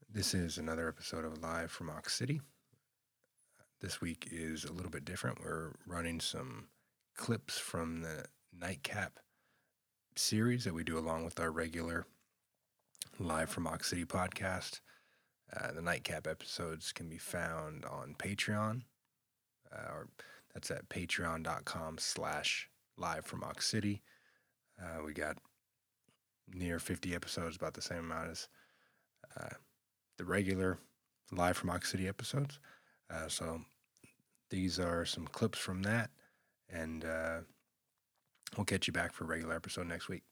This is another episode of Live from Ox City. This week is a little bit different. We're running some clips from the Nightcap series that we do along with our regular Live from Ox City podcast. The Nightcap episodes can be found on Patreon. Or that's at patreon.com/live from Ox City. We got near 50 episodes, about the same amount as the regular Live from Ox City episodes. So these are some clips from that, and we'll get you back for a regular episode next week.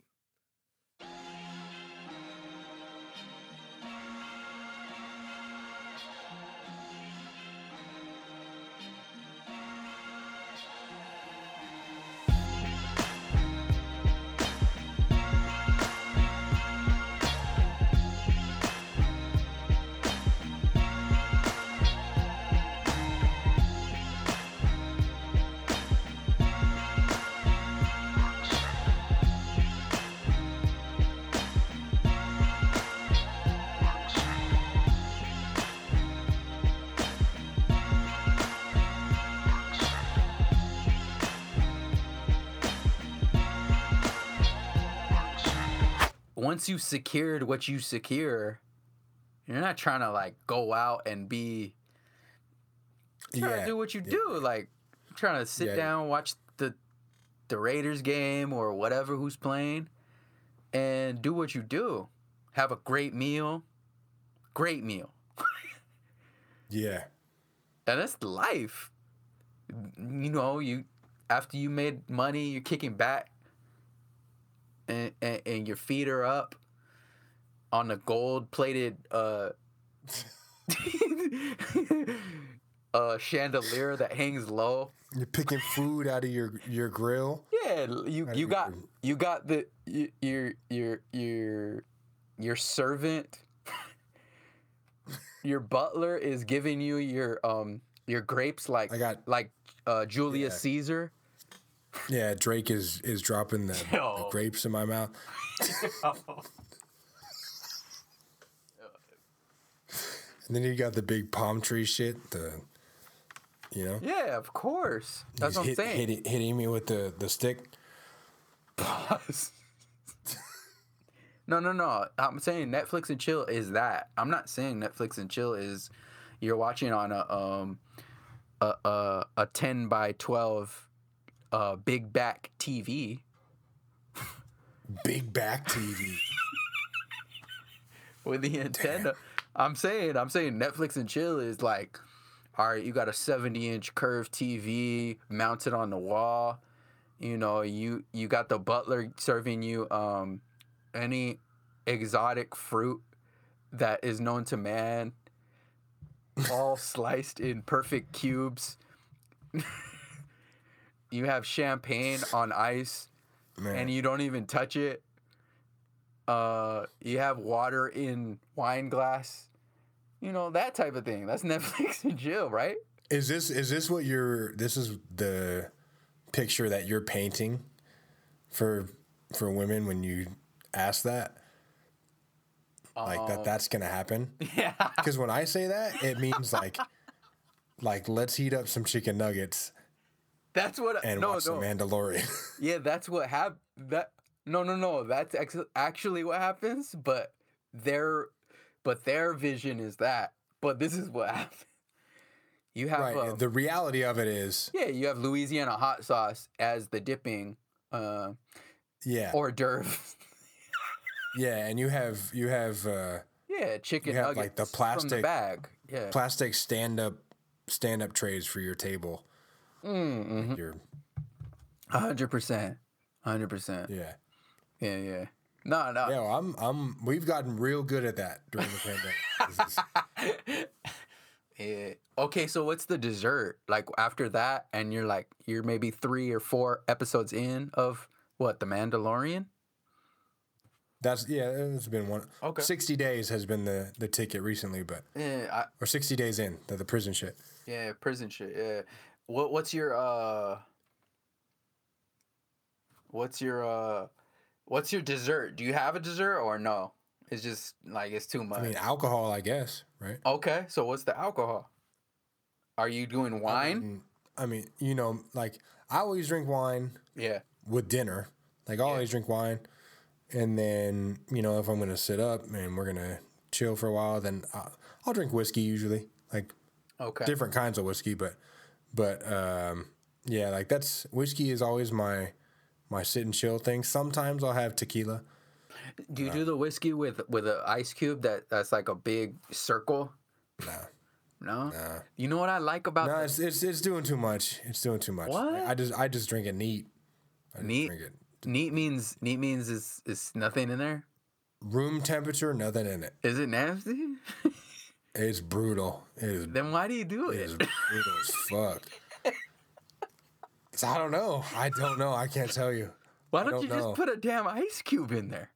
Once you've secured what you secure, you're not trying to like go out and be trying to do what you do. Like trying to sit down, watch the Raiders game or whatever who's playing and do what you do. Have a great meal. Great meal. Yeah. And that's life. You know, after you made money, you're kicking back. And your feet are up on a gold-plated chandelier that hangs low. You're picking food out of your grill. Yeah, you got the your servant. Your butler is giving you your grapes like Julius Caesar. Yeah, Drake is dropping the grapes in my mouth. And then you got the big palm tree shit, Yeah, of course. That's what I'm saying. Hitting me with the stick. No. I'm saying Netflix and chill is that. I'm not saying Netflix and chill is you're watching on a 10 by 12 big back TV. Big back TV. With the antenna. I'm saying Netflix and chill is like, all right, you got a 70-inch curved TV mounted on the wall. You know, you got the butler serving you any exotic fruit that is known to man, all sliced in perfect cubes. You have champagne on ice, and you don't even touch it. You have water in wine glass. You know, that type of thing. That's Netflix and chill, right? Is this this is the picture that you're painting for women when you ask that? Like that's gonna happen? Yeah. Because when I say that, it means like let's heat up some chicken nuggets. That's what and watch The Mandalorian. Yeah, that's what happened. No. That's actually what happens. But their vision is that. But this is what happens. You have the reality of it is. Yeah, you have Louisiana hot sauce as the dipping. Hors d'oeuvre. Yeah, and you have. Chicken you have, nuggets like the plastic from the bag. Yeah, plastic stand up trays for your table. Mm-hmm. You're 100%. Yeah. No. Yeah, well, we've gotten real good at that during the pandemic. Yeah. Okay, so what's the dessert? Like after that, and you're maybe 3 or 4 episodes in of what, The Mandalorian? It's been one. Okay. 60 days has been the ticket recently, but or 60 days in the prison shit. Yeah, prison shit. Yeah. What's your dessert? Do you have a dessert or no? It's just like it's too much. I mean, alcohol, I guess, right? Okay, so what's the alcohol? Are you doing wine? I mean, you know, like I always drink wine Yeah. with dinner. Like I always drink wine, and then you know if I'm gonna sit up and we're gonna chill for a while, then I'll drink whiskey usually, like Okay. different kinds of whiskey. But yeah, like that's whiskey is always my sit and chill thing. Sometimes I'll have tequila. Do you do the whiskey with an ice cube that's like a big circle? Nah. No. You know what I like about No, it's doing too much. It's doing too much. What? Like, I just drink it neat. I just neat? drink it. Neat means is nothing in there. Room temperature, nothing in it. Is it nasty? It's brutal. It is. Then why do you do It it? is brutal as fuck. So I don't know. I can't tell you. Why don't don't you know. just put a damn ice cube in there?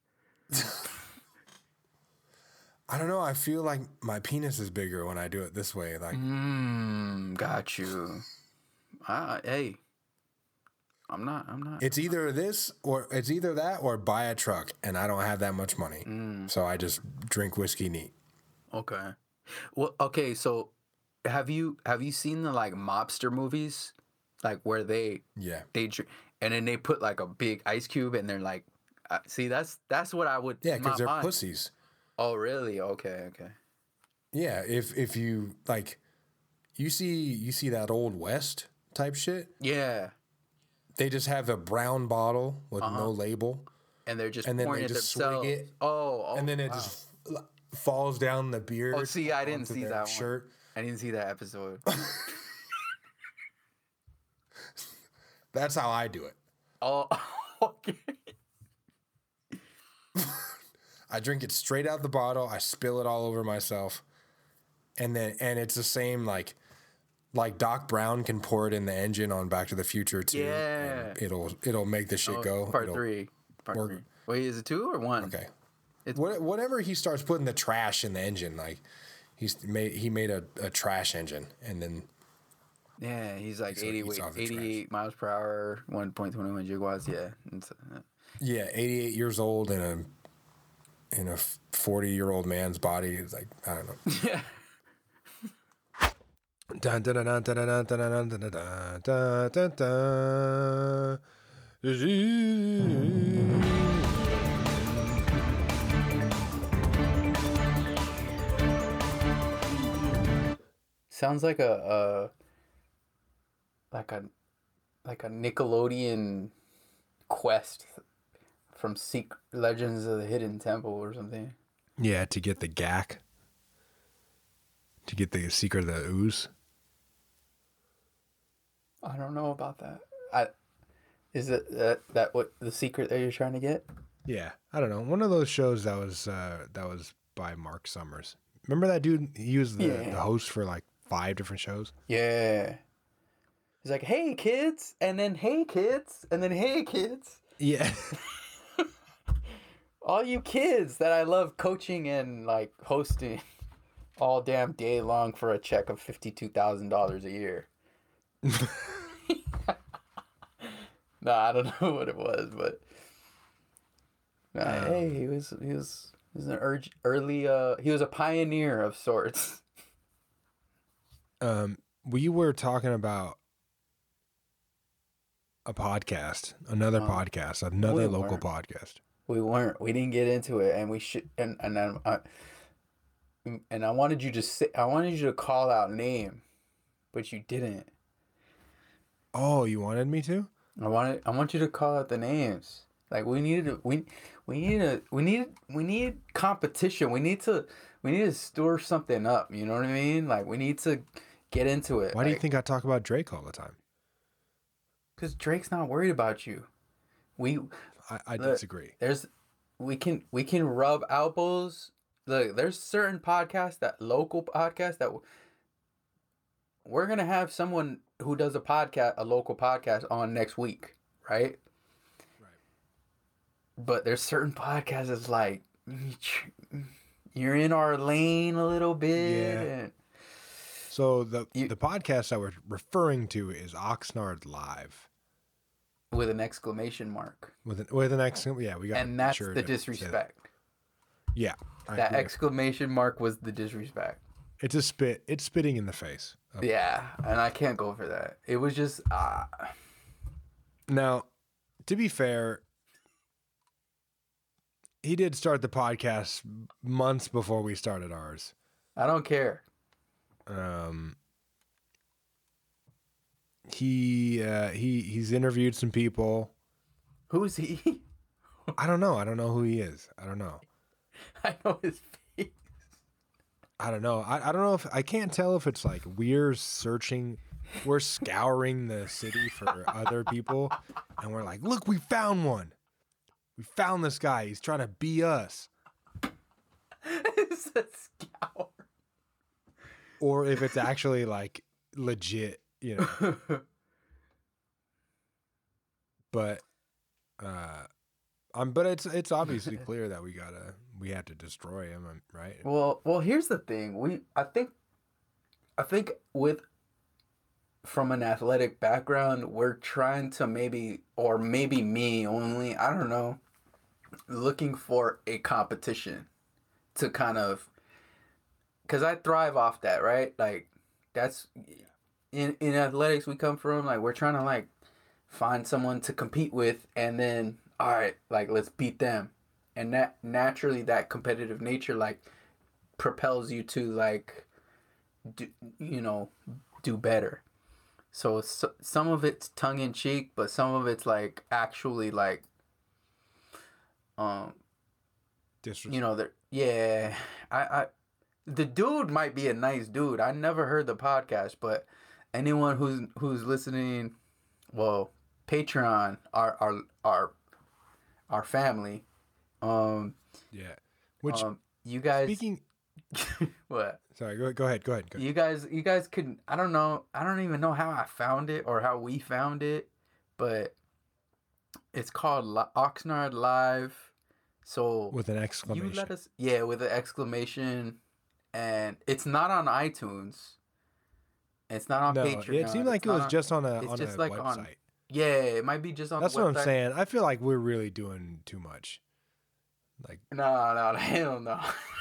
I don't know. I feel like my penis is bigger when I do it this way. Like, Got you. Hey, I'm not. it's either this or it's either that or buy a truck, and I don't have that much money, so I just drink whiskey neat. Okay. Well, okay. So, have you seen the like mobster movies, like where they Yeah. drink, and then they put like a big ice cube, and they're like, see, that's what I would. Yeah, in because my they're mind. pussies. Oh, really? Okay. Yeah, if you like, you see that old West type shit. Yeah, They just have a brown bottle with no label, and they're just and then pouring they it just swing themselves. it, Oh, and then it wow. just falls down the beard. Oh, see, I didn't onto see their that one. shirt. I didn't see that episode. That's how I do it. Oh, okay. I drink it straight out the bottle. I spill it all over myself, and it's the same like Doc Brown can pour it in the engine on Back to the Future too. Yeah. and it'll make the shit go. Part It'll- 3. Part work. 3. Wait, is it 2 or 1? Okay. It's- Whatever he starts putting the trash in the engine, like he made a trash engine, and then Yeah, he's like So it eats all the 88 miles per hour, 1.21 gigawatts. Yeah. yeah, 88 years old in a 40-year-old man's body is like I don't know. Yeah. Dun, dun, dun, dun, dun, dun, dun, dun, dun, dun, dun, dun, dun. Sounds like a Nickelodeon quest from Legends of the Hidden Temple or something. Yeah, to get the gack. To get the secret of the ooze. I don't know about that. Is it that what the secret that you're trying to get? Yeah, I don't know. One of those shows that was by Mark Summers. Remember that dude? He was the host for like 5 different shows. Yeah. He's like, "Hey kids," and then "Hey kids," and then "Hey kids." Yeah. All you kids that I love coaching and like hosting all damn day long for a check of $52,000 a year. No, I don't know what it was, but hey, he was an early he was a pioneer of sorts. We were talking about a podcast, another podcast, another we local weren't. podcast. We weren't. We didn't get into it, and we should. And I wanted you to say. I wanted you to call out name, but you didn't. Oh, you wanted me to? I want you to call out the names. Like we needed competition. We need to stir something up. You know what I mean? Like we need to get into it. Why do you think I talk about Drake all the time? Because Drake's not worried about you. I disagree. We can rub elbows. Look, there's certain podcasts local podcasts that we're gonna have someone who does a local podcast on next week, right? But there's certain podcasts that's like you're in our lane a little bit. Yeah. And So the podcast that we're referring to is Oxnard Live with an exclamation mark. with an excellent. Yeah, we got. And that's the disrespect. Yeah. I That agree. exclamation mark was the disrespect. It's a spit. It's spitting in the face. Yeah, and I can't go for that. It was just Now, to be fair, he did start the podcast months before we started ours. I don't care. He's interviewed some people. Who's he? I don't know. I don't know who he is. I don't know. I know his face. I don't know. I don't know if I can't tell if it's like we're scouring the city for other people, and we're like, look, we found one. We found this guy. He's trying to be us. It's a scout. Or if it's actually like legit, you know. But but it's obviously clear that we had to destroy him, right? Well, here's the thing. I think with from an athletic background, we're trying to maybe me only, I don't know, looking for a competition to kind of, because I thrive off that, right? Like that's in athletics we come from, like we're trying to like find someone to compete with, and then all right, like let's beat them, and that naturally that competitive nature like propels you to like do better. So some of it's tongue in cheek, but some of it's like actually like yeah, I the dude might be a nice dude. I never heard the podcast, but anyone who's listening, well, Patreon, our family, Yeah. Which you guys speaking. what? Sorry. Go ahead. You guys could, I don't know. I don't even know how I found it or how we found it, but it's called Oxnard Live. So With an exclamation. you let us, with an exclamation, and it's not on iTunes. It's not on Patreon. It seemed like it was just on a like website. It might be just on. That's the website. what I'm saying. I feel like we're really doing too much. Like no, hell no.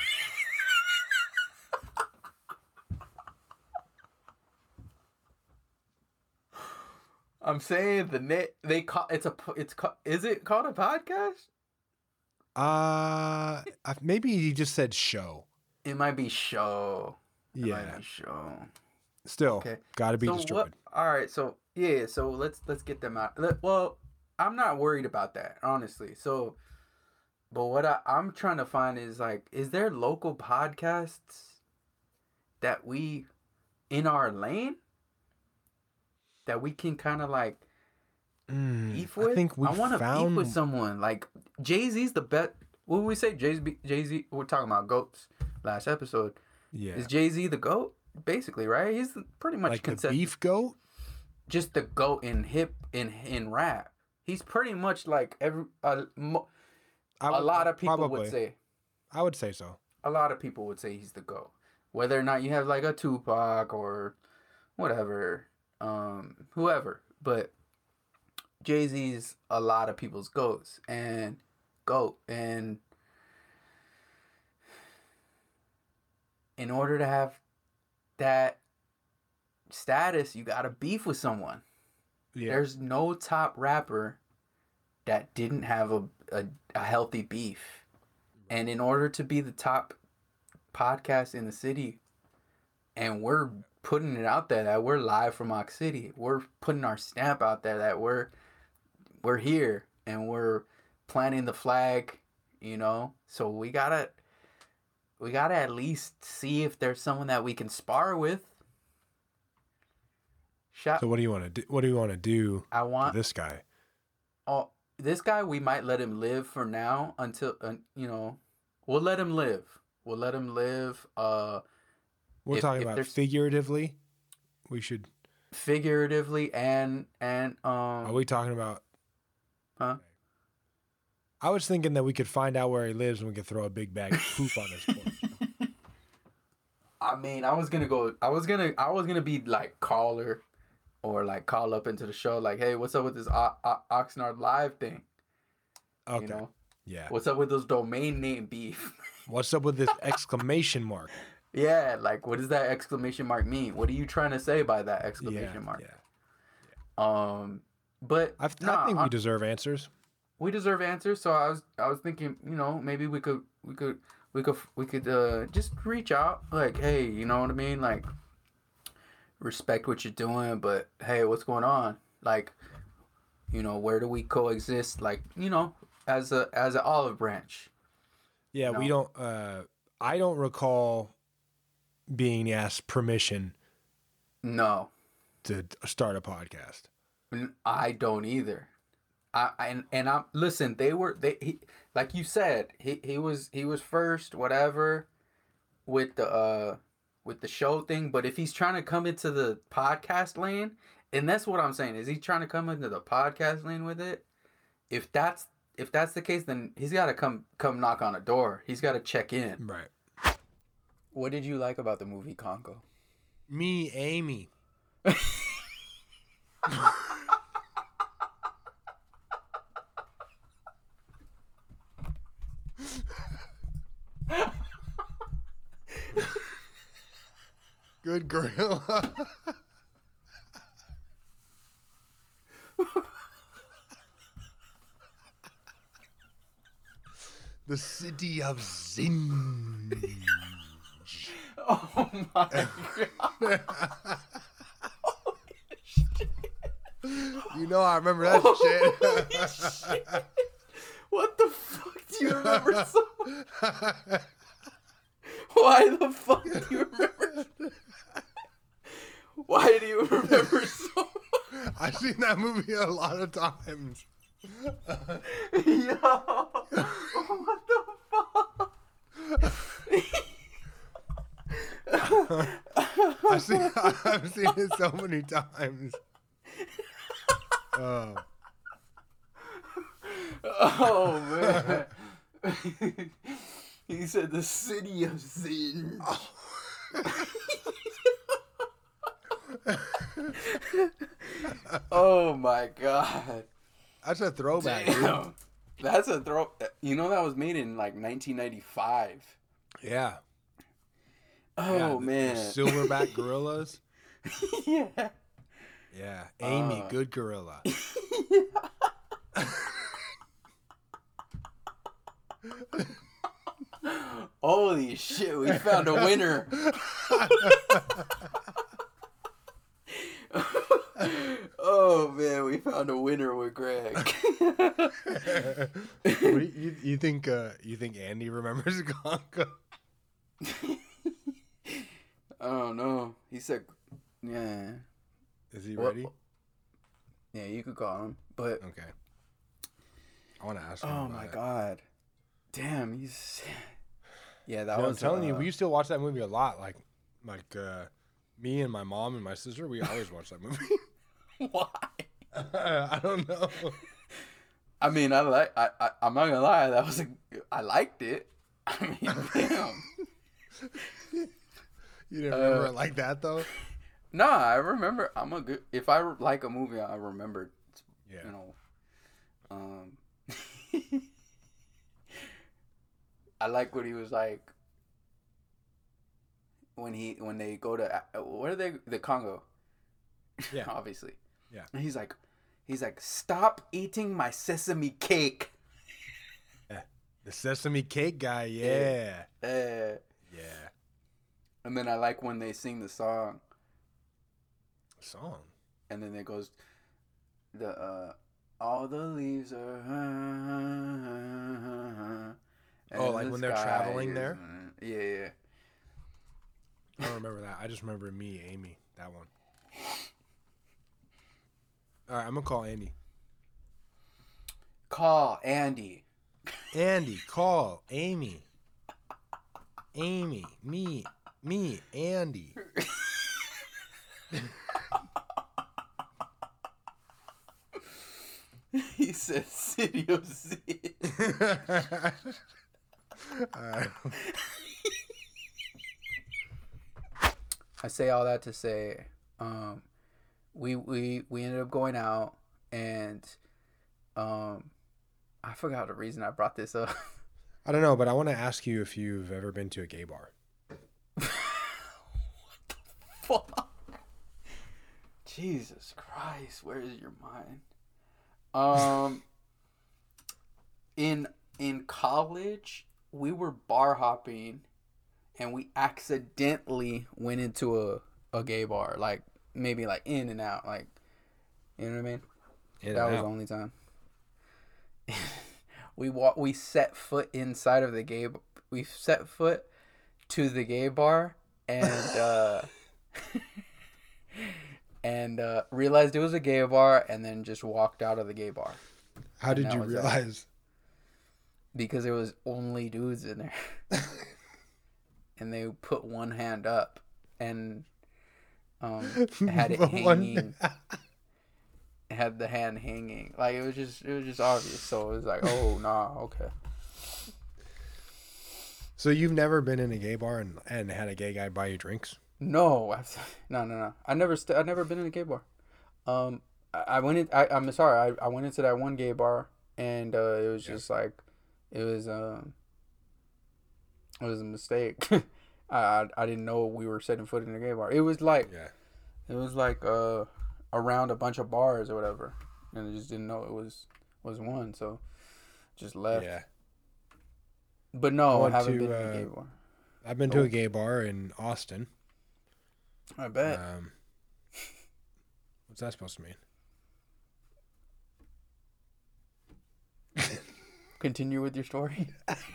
I'm saying is it called a podcast? maybe he just said show. It might be show. Yeah. Show. Still, Okay. gotta be destroyed. All right, so so let's get them out. Well, I'm not worried about that, honestly. So, but what I'm trying to find is like, is there local podcasts that we in our lane that we can kind of like beef with? I want to beef with someone. Like Jay-Z's the best. What did we say? Jay-Z. We're talking about GOATs last episode. Yeah. Is Jay-Z the GOAT? Basically, right? He's pretty much like the beef goat. Just the GOAT in rap. He's pretty much like a lot of people would say. I would say so. A lot of people would say he's the GOAT. Whether or not you have like a Tupac or whatever, whoever, but Jay-Z's a lot of people's GOAT. And in order to have that status, you gotta beef with someone. Yeah. There's no top rapper that didn't have a healthy beef. And in order to be the top podcast in the city, and we're putting it out there that we're live from Ox City, we're putting our stamp out there that we're here and we're planting the flag, so we gotta at least see if there's someone that we can spar with. So what do you want to do? What do you want to do? I want to this guy. Oh, this guy, we might let him live for now until we'll let him live. We'll let him live. We're talking about figuratively. We should figuratively and Are we talking about? Huh? I was thinking that we could find out where he lives and we could throw a big bag of poop on his porch. I mean, I was gonna be like caller, or like call up into the show like, hey, what's up with this Oxnard Live thing? Okay. Yeah. What's up with those domain name beef? What's up with this exclamation mark? Yeah, like what does that exclamation mark mean? What are you trying to say by that exclamation mark? Yeah. But I think we deserve answers. We deserve answers. So I was thinking, maybe we could just reach out, like, hey, you know what I mean? Like, respect what you're doing, but hey, what's going on? Like, where do we coexist? Like, as an olive branch. Yeah, we don't. I don't recall being asked permission. No. To start a podcast. I don't either. I'm listen. Like you said, he was first, whatever, with the show thing. But if he's trying to come into the podcast lane, and that's what I'm saying, is he trying to come into the podcast lane with it? If that's the case, then he's got to come knock on a door. He's got to check in. Right. What did you like about the movie Congo? Me, Amy. Good gorilla. The city of Zinj. Oh my god. You know I remember that shit. Shit. What the fuck do you remember so much? Why the fuck do you remember? Why do you remember so much? I've seen that movie a lot of times. Yo, what the fuck? I've seen it so many times. Oh man. He said the city of Zinj. Oh my god. That's a throwback, dude. That's a throw. That was made in like 1995. Yeah. Oh man. Silverback gorillas. Yeah. Yeah. Amy, good gorilla. Holy shit, we found a winner. Oh man, we found a winner with Greg. You think Andy remembers Congo? I don't know. He said, yeah. Is he ready? Yeah, you could call him. But okay. I want to ask him. Oh my god. Damn, he's yeah, that was. was. I'm telling you, we used to watch that movie a lot. Like, me and my mom and my sister, we always watch that movie. Why? I don't know. I mean, I'm not gonna lie. I liked it. I mean, damn. You didn't remember it like that though? No, I remember. If I like a movie, I remember. Yeah. I like what he was like when they go to where are they? The Congo. Yeah. Obviously. Yeah. And he's like, stop eating my sesame cake. Yeah. The sesame cake guy. Yeah. Yeah. And then I like when they sing the song. And then it goes, all the leaves are. Like when they're traveling there? Yeah. I don't remember that. I just remember Me, Amy. That one. All right, I'm going to call Andy. Call Andy. Andy, call Amy. Amy, me, Andy. He said City of Zinj. I say all that to say, we ended up going out, and I forgot the reason I brought this up. I don't know, but I want to ask you if you've ever been to a gay bar. Fuck. Jesus Christ, where is your mind? In college, we were bar hopping, and we accidentally went into a gay bar, like maybe like in and out, like you know what I mean. That was the only time. We set foot inside of the gay. We set foot to the gay bar and and realized it was a gay bar, and then just walked out of the gay bar. How did you realize? Because there was only dudes in there, and they put one hand up and had it hanging. Had the hand hanging, like it was just obvious. So it was like, oh nah, okay. So you've never been in a gay bar and had a gay guy buy you drinks? No, no. I never been in a gay bar. I went in. I'm sorry. I went into that one gay bar, and it was just like, it was a mistake. I didn't know we were setting foot in a gay bar. It was like, around a bunch of bars or whatever, and I just didn't know it was one, so just left. Yeah. But no, I haven't been to a gay bar. I've been to a gay bar in Austin. I bet. What's that supposed to mean? Continue with your story.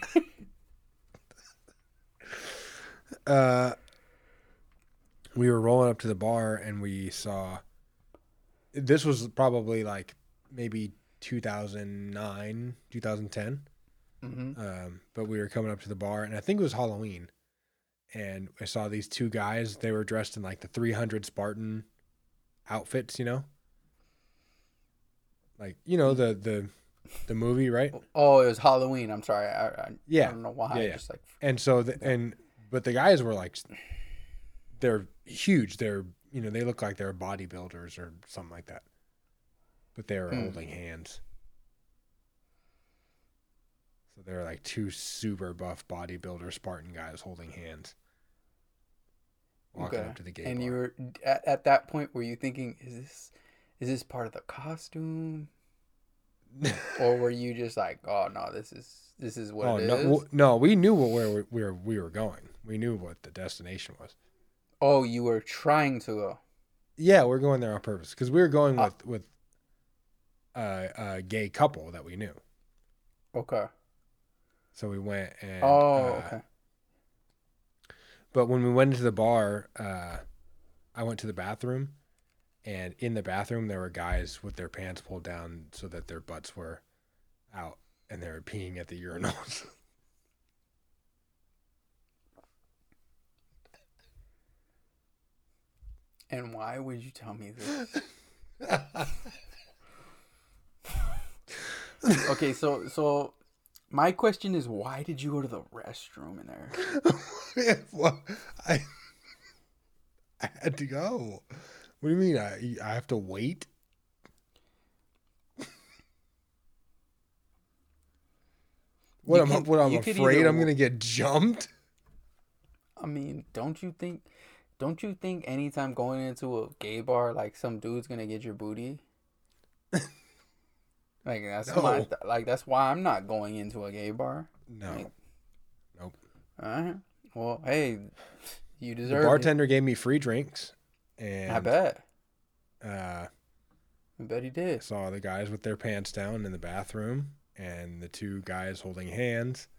We were rolling up to the bar and we saw. This was probably like maybe 2009, 2010. Mm-hmm. But we were coming up to the bar, and I think it was Halloween. And I saw these two guys. They were dressed in like the 300 Spartan outfits, you know? Like, you know, the movie, right? Oh, it was Halloween. I'm sorry. I don't know why. Yeah. Just like, and so, but the guys were like, they're huge. They're, you know, they look like they're bodybuilders or something like that. But they were holding hands. So they're like two super buff bodybuilder Spartan guys holding hands. Walking up to the gate. And you were at that point, were you thinking, is this part of the costume? Or were you just like, oh no, this is what it is? No, we knew where we were going. We knew what the destination was. Oh, you were trying to go. Yeah, we're going there on purpose because we were going with a gay couple that we knew. Okay. So we went and. Oh, okay. But when we went into the bar, I went to the bathroom, and in the bathroom there were guys with their pants pulled down so that their butts were out, and they were peeing at the urinals. And why would you tell me this? Okay, so my question is, why did you go to the restroom in there? Well, I had to go. What do you mean? I have to wait? I'm afraid I'm gonna get jumped? I mean, don't you think anytime going into a gay bar, like some dude's gonna get your booty? Like that's why I'm not going into a gay bar. No. Like, nope. All right. Well, hey, you deserve. The bartender gave me free drinks, and I bet. I bet he did. Saw the guys with their pants down in the bathroom, and the two guys holding hands.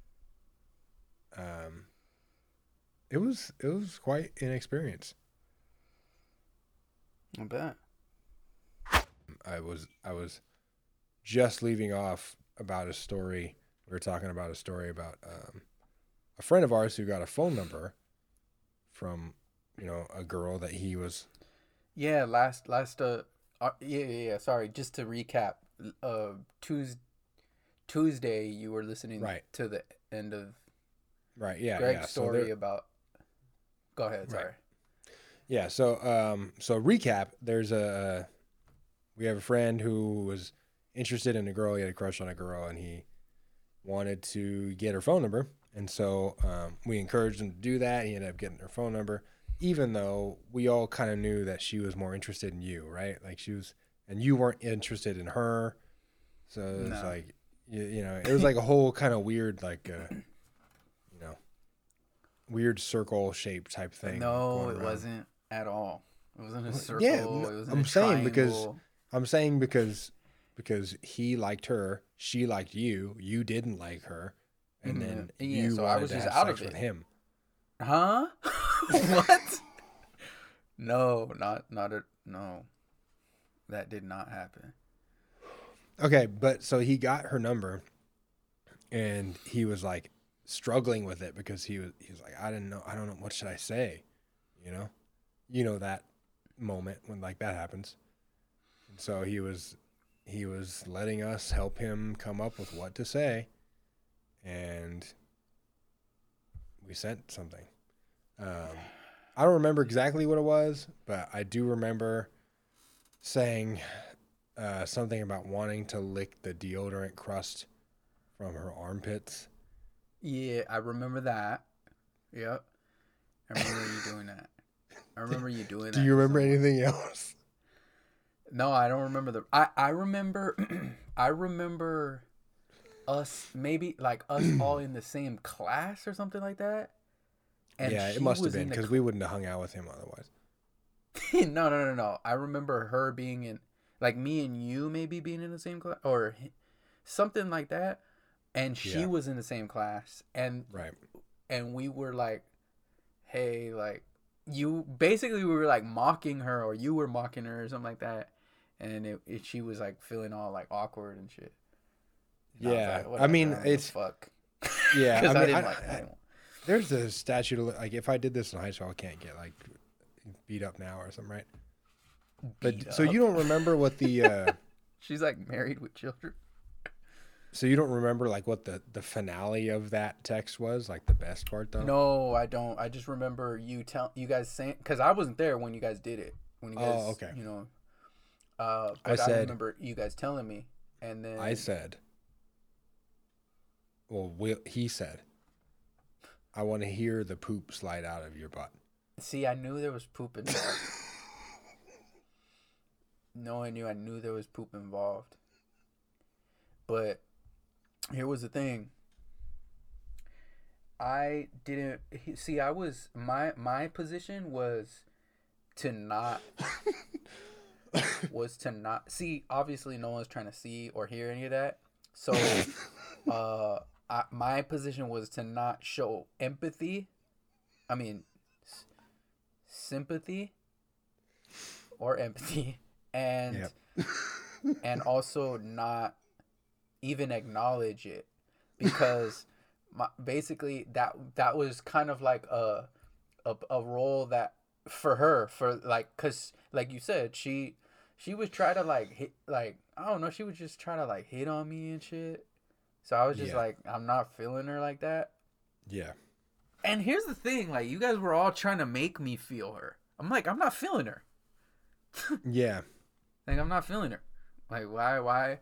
It was quite an experience. I bet. I was just leaving off about a story. We were talking about a story about a friend of ours who got a phone number from, you know, a girl that he was. Yeah, yeah. Sorry, just to recap. Tuesday, you were listening to the end of. Right. Yeah. Greg's story about. Go ahead. Sorry. Right. Yeah. So recap. We have a friend who was interested in a girl. He had a crush on a girl, and he wanted to get her phone number. And so we encouraged him to do that. He ended up getting her phone number, even though we all kind of knew that she was more interested in you, right? Like she was, and you weren't interested in her. So it was like, you know, it was like a whole kind of weird, like, you know, weird circle shape type thing. No, it wasn't at all. It wasn't a circle. Yeah, it wasn't I'm a saying triangle. because he liked her, she liked you, you didn't like her, and then Yeah, you so I wanted was to just have out sex of with it. him. Huh? What? No, no. That did not happen. Okay, but so he got her number, and he was like struggling with it because he was like, I don't know, what should I say, you know that moment when like that happens, and so he was letting us help him come up with what to say, and we sent something. I don't remember exactly what it was, but I do remember saying something about wanting to lick the deodorant crust from her armpits. Yeah, I remember that. Yep. I remember you doing that. I remember you doing that. Do you remember anything else? No, I don't remember I remember I remember us maybe like us all in the same class or something like that. And yeah, it she must have was been in the because we wouldn't have hung out with him otherwise. No. I remember her being in, like me and you maybe being in the same class or something like that, and she Yeah. was in the same class, and Right. we were like, hey, like you basically we were like mocking her or you were mocking her or something like that, and she was like feeling all like awkward and shit. And I was Yeah, like, I whatever, mean, don't give a it's fuck. yeah. Because I I mean, didn't like that. there's a statute of like if I did this in high school, I can't get like beat up now or something, right? But so you don't remember what the She's like married with children. so you don't remember like what the finale of that text was, like the best part though? No, I don't. I just remember you guys saying, because I wasn't there when you guys did it. When you guys, Oh, okay. But I said- remember you guys telling me, and then I said, well, he said, I want to hear the poop slide out of your butt. see, I knew there was poop involved. Knowing you, I knew there was poop involved. But here was the thing. I didn't see. I was my position was to not see. Obviously, no one's trying to see or hear any of that. So, my position was to not show empathy. I mean, sympathy or empathy, and Yep. and also not even acknowledge it, because basically that was kind of like a role that for her, for like, because like you said, she was trying to like hit, like I don't know, she was just trying to like hit on me and shit. So I was just Yeah. like, I'm not feeling her like that. Yeah. And here's the thing, like you guys were all trying to make me feel her. I'm like, I'm not feeling her. Yeah. Like I'm not feeling her. Like why?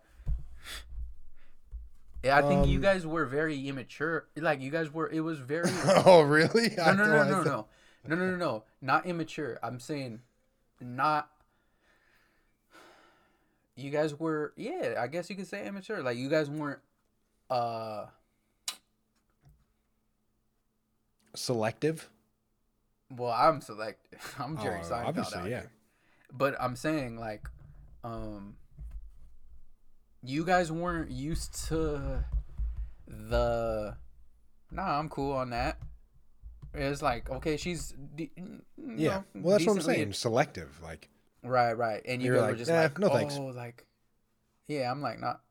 Yeah, I think you guys were very immature. Like you guys were. It was very. Oh, really? No. Not immature. I'm saying, not. You guys were. Yeah, I guess you could say immature. Like you guys weren't. Selective? Well, I'm selective. I'm Jerry Seinfeld obviously, out yeah. here. But I'm saying like, you guys weren't used to the. Nah, I'm cool on that. It's like, okay, she's Yeah. Well, that's what I'm saying. Selective, like. Right, and you You're guys were like, just "Nah, like, no oh, thanks." like, yeah, I'm like, not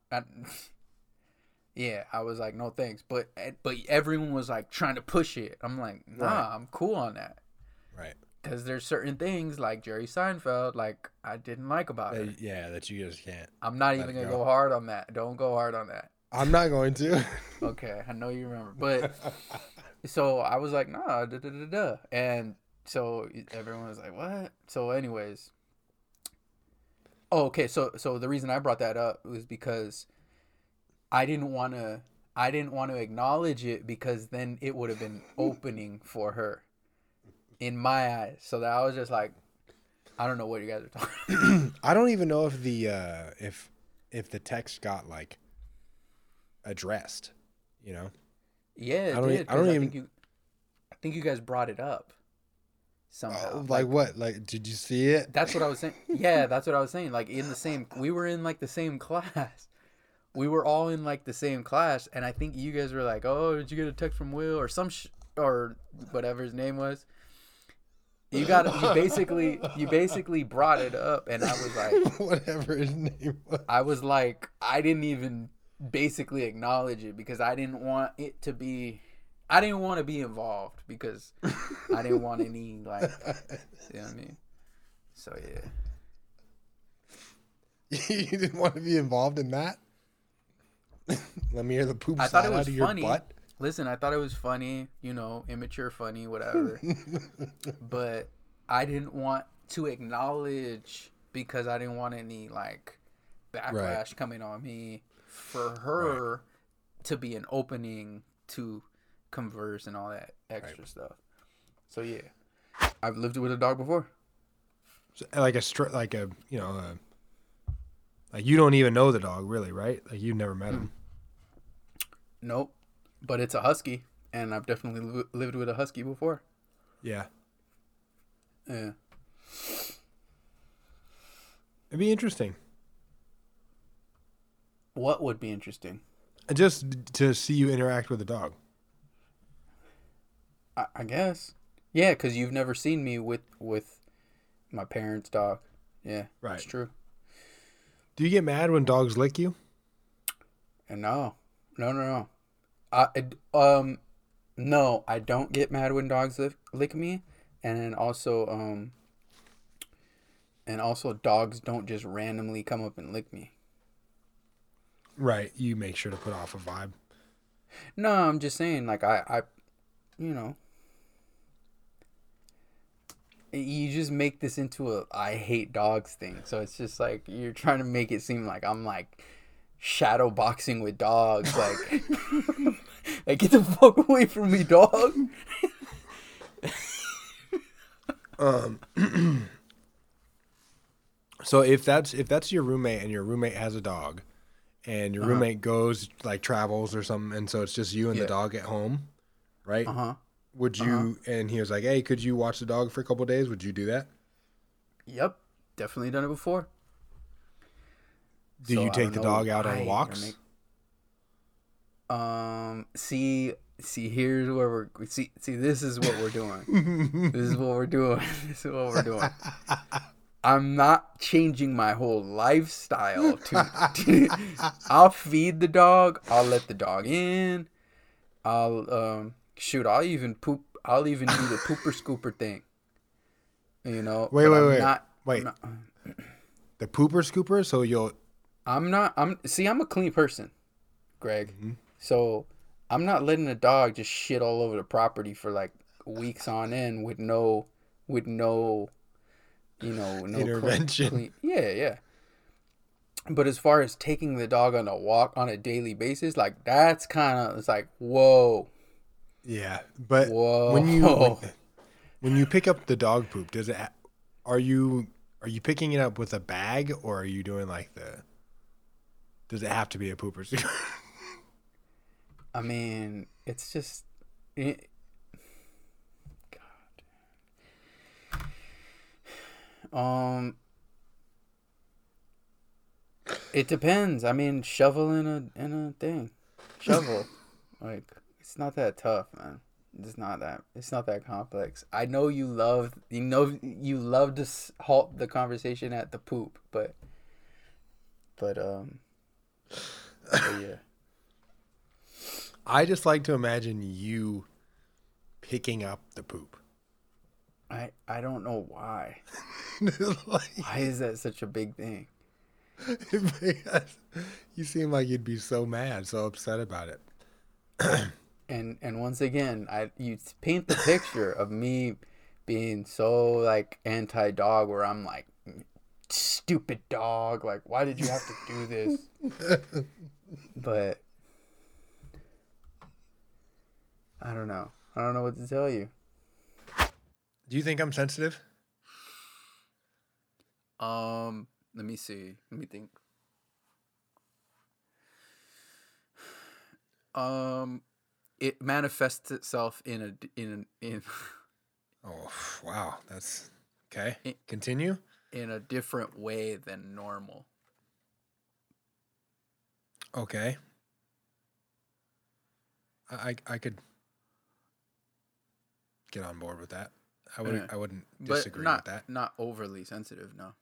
yeah, I was like, no thanks, but everyone was like trying to push it. I'm like, nah, Right. I'm cool on that, Right. because there's certain things like Jerry Seinfeld, like I didn't like about her. Yeah, that you just can't. I'm not let even it gonna go. go hard on that. Don't go hard on that. I'm not going to. Okay, I know you remember, but so I was like, nah, and so everyone was like, what? So, anyways, oh, okay. So the reason I brought that up was because I didn't want to. I didn't want to acknowledge it because then it would have been opening for her in my eyes. So that I was just like, I don't know what you guys are talking. I don't even know if the if the text got like addressed, you know. Yeah, I don't. it did. I don't 'Cause even. I think you guys brought it up somehow. Like what? Like, did you see it? That's what I was saying. Yeah, that's what I was saying. Like we were in like the same class. We were all in like the same class, and I think you guys were like, "Oh, did you get a text from Will or or whatever his name was?" You basically brought it up, and I was like, Whatever his name was. I was like, I didn't even basically acknowledge it because I didn't want it to be. I didn't want to be involved because I didn't want any like, you know what I mean? So yeah. You didn't want to be involved in that? Let me hear the poop I thought slide it out was of your funny. butt. Listen, I thought it was funny, you know, immature funny, whatever. But I didn't want to acknowledge because I didn't want any like backlash coming on me for her to be an opening to converse and all that extra stuff. So yeah, I've lived with a dog before. So, like a you know like you don't even know the dog really, right? Like you've never met him. Nope, but it's a husky, and I've definitely lived with a husky before. Yeah. Yeah. It'd be interesting. What would be interesting? Just to see you interact with a dog. I guess. Yeah, because you've never seen me with my parents' dog. Yeah, Right. That's true. Do you get mad when dogs lick you? And no. No, I don't get mad when dogs lick me, and also dogs don't just randomly come up and lick me. Right. You make sure to put off a vibe. No, I'm just saying, like I you know, you just make this into a I hate dogs thing. So it's just like you're trying to make it seem like I'm like shadow boxing with dogs, like like get the fuck away from me, dog. So if that's your roommate and your roommate has a dog and your roommate goes like travels or something and so it's just you and the dog at home, right? Would you and he was like, "Hey, could you watch the dog for a couple of days?" Would you do that? Yep, definitely done it before. Do you take the dog out on walks? See, here's where we're see. This is what we're doing. This is what we're doing. This is what we're doing. I'm not changing my whole lifestyle to I'll feed the dog. I'll let the dog in. I'll I'll even poop. I'll even do the pooper scooper thing. You know. Wait. I'm not, the pooper scooper. So you'll. I'm a clean person, Greg. Mm-hmm. So I'm not letting a dog just shit all over the property for like weeks on end with no, you know, no intervention. Yeah. But as far as taking the dog on a walk on a daily basis, like that's kind of, it's like, whoa. Yeah, but whoa. when you pick up the dog poop, are you picking it up with a bag or are you doing like does it have to be a pooper? I mean, it's just God. It depends. I mean, shovel in a thing. Shovel. Like, it's not that tough, man. It's not that complex. I know you love to halt the conversation at the poop, but yeah. I just like to imagine you picking up the poop. I don't know why. Like, why is that such a big thing? Because you seem like you'd be so mad, so upset about it. And once again, you paint the picture of me being so like anti-dog, where I'm like, stupid dog, like why did you have to do this? But I don't know. I don't know what to tell you. Do you think I'm sensitive? Let me see. Let me think. It manifests itself in Oh, wow. That's okay. in, Continue. in a different way than normal. Okay. I could get on board with that. I wouldn't disagree but with that. not overly sensitive. No.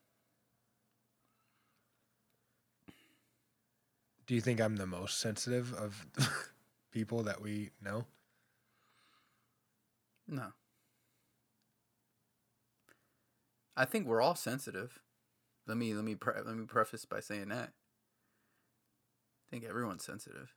Do you think I'm the most sensitive of people that we know? No. I think we're all sensitive. Let me preface by saying that. I think everyone's sensitive.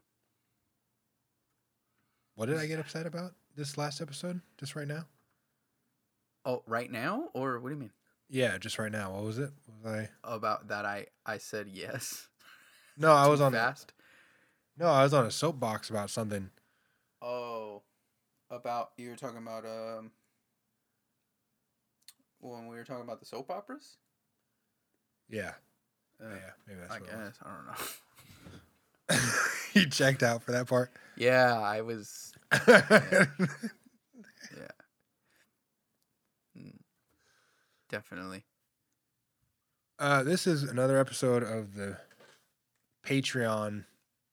What did I get upset about this last episode? Just right now? Oh, right now? Or what do you mean? Yeah, just right now. What was it? Was I? About that I said yes. No, I was Too on. fast. No, I was on a soapbox about something. Oh, about you were talking about when we were talking about the soap operas? Yeah. Yeah, maybe that's I what it was. guess. I don't know. You checked out for that part? Yeah, I was. Yeah. Definitely. This is another episode of the Patreon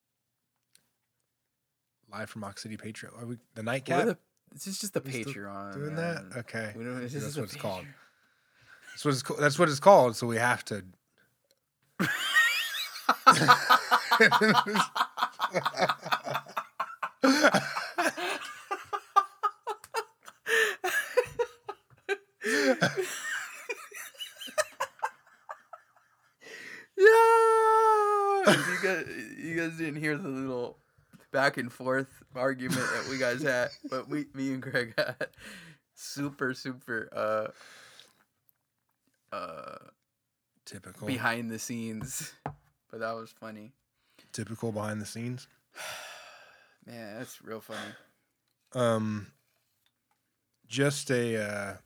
Live from Mock City Patreon. Are we the nightcap? This is just the We still Patreon. doing man. that? Okay. We don't, this That's is what it's a called. Patreon. That's what it's called. So we have to. Yeah. You guys didn't hear the little back and forth argument that we guys had, but me and Greg had super Typical. behind the scenes, but that was funny. Typical behind the scenes. Man, that's real funny. Just a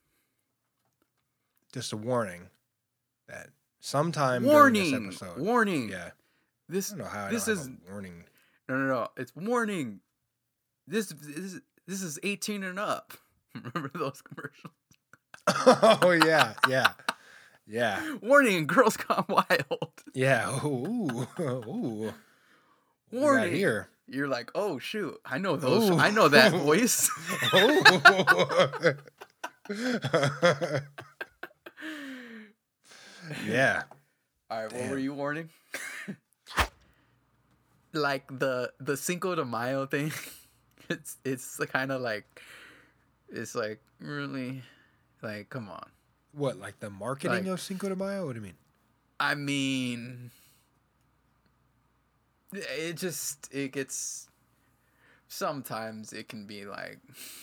warning that sometime during this episode. Warning. Yeah. This I don't know how this I don't is have a warning. no. It's warning. This is 18 and up. Remember those commercials? Oh yeah. Warning, girls gone wild. Yeah. Ooh. What we got Warning. here. You're like, oh shoot, I know those. Ooh. I know that voice. Yeah. All right, what Damn. were you warning? Like the Cinco de Mayo thing. It's kind of like, it's like really, like, come on. What, like the marketing Like- of Cinco de Mayo? What do you mean? I mean, it gets, sometimes it can be like,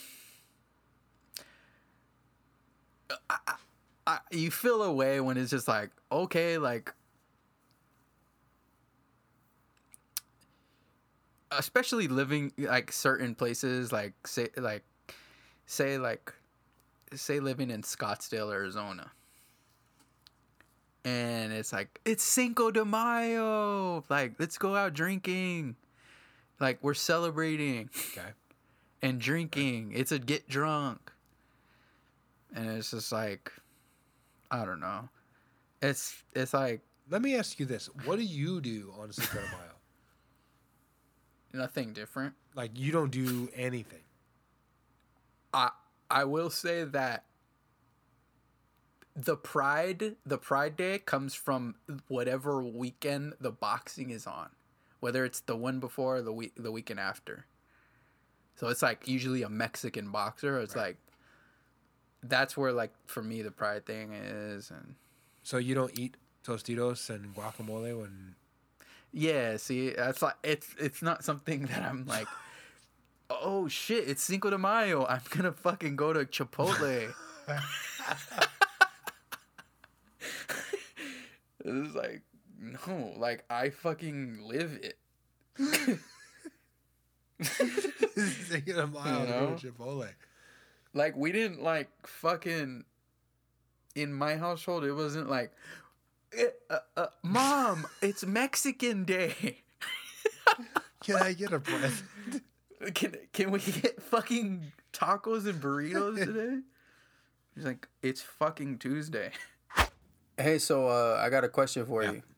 you feel a way when it's just like, okay, like, especially living like certain places, like say living in Scottsdale, Arizona. And it's like, it's Cinco de Mayo. Like, let's go out drinking. Like, we're celebrating Okay. and drinking. It's a get drunk. And it's just like, I don't know. It's like Let me ask you this. What do you do on Cinco de Mayo? nothing different. Like, you don't do anything. I will say that the Pride Day comes from whatever weekend the boxing is on, whether it's the one before or the weekend after. So it's like usually a Mexican boxer. It's Right. like, that's where, like, for me the Pride thing is. And So you don't eat Tostitos and guacamole when... yeah, see, that's like, it's not something that I'm like, oh shit, it's Cinco de Mayo, I'm gonna fucking go to Chipotle. It's like, no, like, I fucking live it. Taking a mile You to know? go to Chipotle. Like, we didn't, like, fucking... In my household, it wasn't like, Mom, it's Mexican Day. Can I get a present? Can we get fucking tacos and burritos today? He's like, it's fucking Tuesday. Hey, so I got a question for you.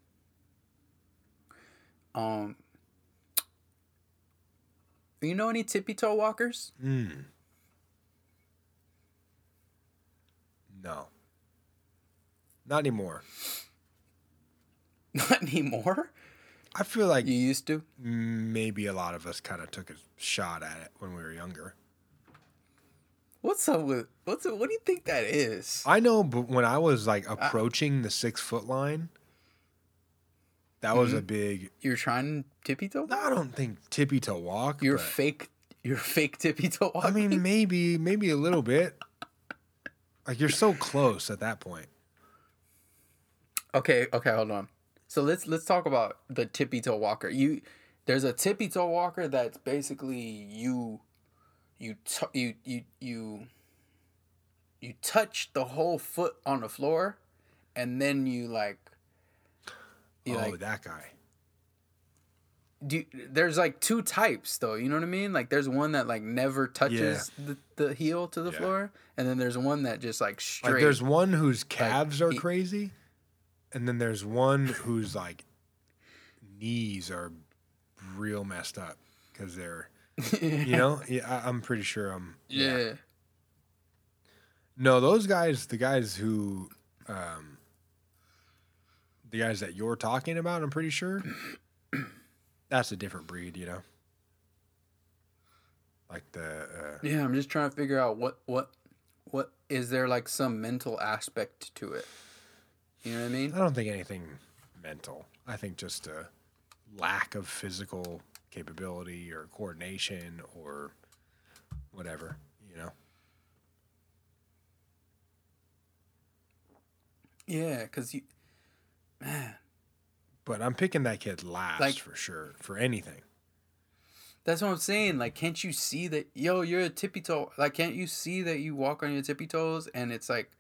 You know any tippy toe walkers? No. Not anymore. Not anymore. I feel like You used to. maybe a lot of us kind of took a shot at it when we were younger. What's up with what do you think that is? I know, but when I was like approaching the 6 foot line, that was a big. You're trying tippy toe? I don't think tippy toe walk. You're but, fake. You're fake tippy toe walking. I mean, maybe a little bit. Like you're so close at that point. Okay, hold on. So let's talk about the tippy toe walker. There's a tippy toe walker that's basically you touch the whole foot on the floor, and then that guy. There's like 2 types though. You know what I mean? Like there's one that like never touches the heel to the floor, and then there's one that just like straight. Like there's one whose calves are crazy. And then there's one whose like knees are real messed up because they're, I'm pretty sure Yeah. No, those guys, the guys that you're talking about, I'm pretty sure that's a different breed, Like yeah, I'm just trying to figure out what is there like some mental aspect to it. You know what I mean? I don't think anything mental. I think just a lack of physical capability or coordination or whatever, Yeah, because man. But I'm picking that kid last Like, for sure, for anything. That's what I'm saying. Like, can't you see that, you're a tippy toe? Like, can't you see that you walk on your tippy toes and it's like,